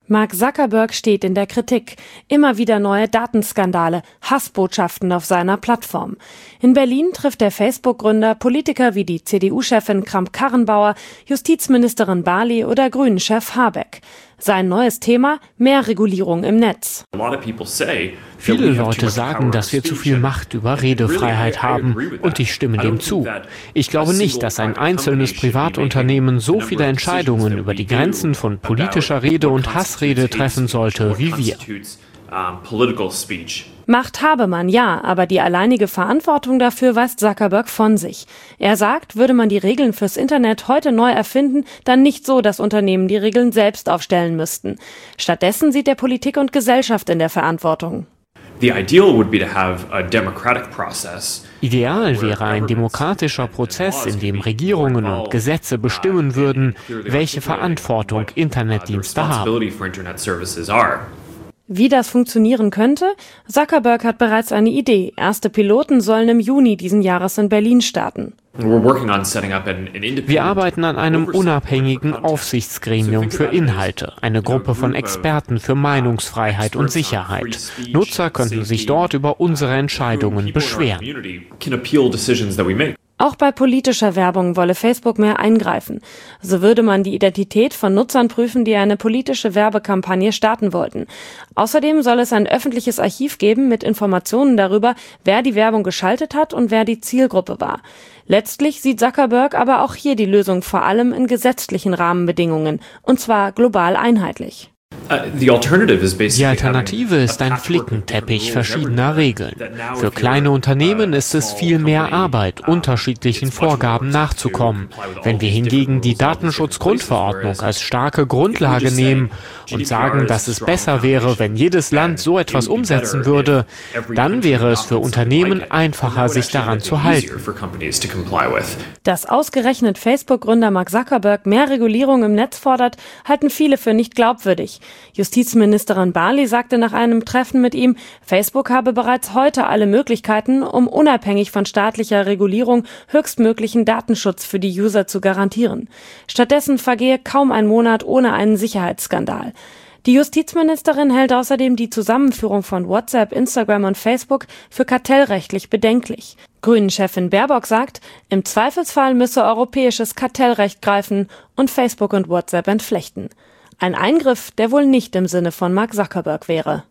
Mark Zuckerberg steht in der Kritik. Immer wieder neue Datenskandale, Hassbotschaften auf seiner Plattform. In Berlin trifft der Facebook-Gründer Politiker wie die CDU-Chefin Kramp-Karrenbauer, Justizministerin Barley oder Grünen-Chef Habeck. Sein neues Thema: mehr Regulierung im Netz. Viele Leute sagen, dass wir zu viel Macht über Redefreiheit haben, und ich stimme dem zu. Ich glaube nicht, dass ein einzelnes Privatunternehmen so viele Entscheidungen über die Grenzen von politischer Rede und Hassrede treffen sollte wie wir. Macht habe man, ja, aber die alleinige Verantwortung dafür weist Zuckerberg von sich. Er sagt, würde man die Regeln fürs Internet heute neu erfinden, dann nicht so, dass Unternehmen die Regeln selbst aufstellen müssten. Stattdessen sieht er Politik und Gesellschaft in der Verantwortung. Ideal wäre ein demokratischer Prozess, in dem Regierungen und Gesetze bestimmen würden, welche Verantwortung Internetdienste haben. Wie das funktionieren könnte? Zuckerberg hat bereits eine Idee. Erste Piloten sollen im Juni diesen Jahres in Berlin starten. Wir arbeiten an einem unabhängigen Aufsichtsgremium für Inhalte, eine Gruppe von Experten für Meinungsfreiheit und Sicherheit. Nutzer könnten sich dort über unsere Entscheidungen beschweren. Auch bei politischer Werbung wolle Facebook mehr eingreifen. So würde man die Identität von Nutzern prüfen, die eine politische Werbekampagne starten wollten. Außerdem soll es ein öffentliches Archiv geben mit Informationen darüber, wer die Werbung geschaltet hat und wer die Zielgruppe war. Letztlich sieht Zuckerberg aber auch hier die Lösung vor allem in gesetzlichen Rahmenbedingungen, und zwar global einheitlich. Die Alternative ist ein Flickenteppich verschiedener Regeln. Für kleine Unternehmen ist es viel mehr Arbeit, unterschiedlichen Vorgaben nachzukommen. Wenn wir hingegen die Datenschutzgrundverordnung als starke Grundlage nehmen und sagen, dass es besser wäre, wenn jedes Land so etwas umsetzen würde, dann wäre es für Unternehmen einfacher, sich daran zu halten. Dass ausgerechnet Facebook-Gründer Mark Zuckerberg mehr Regulierung im Netz fordert, halten viele für nicht glaubwürdig. Justizministerin Barley sagte nach einem Treffen mit ihm, Facebook habe bereits heute alle Möglichkeiten, um unabhängig von staatlicher Regulierung höchstmöglichen Datenschutz für die User zu garantieren. Stattdessen vergehe kaum ein Monat ohne einen Sicherheitsskandal. Die Justizministerin hält außerdem die Zusammenführung von WhatsApp, Instagram und Facebook für kartellrechtlich bedenklich. Grünen-Chefin Baerbock sagt, im Zweifelsfall müsse europäisches Kartellrecht greifen und Facebook und WhatsApp entflechten. Ein Eingriff, der wohl nicht im Sinne von Mark Zuckerberg wäre.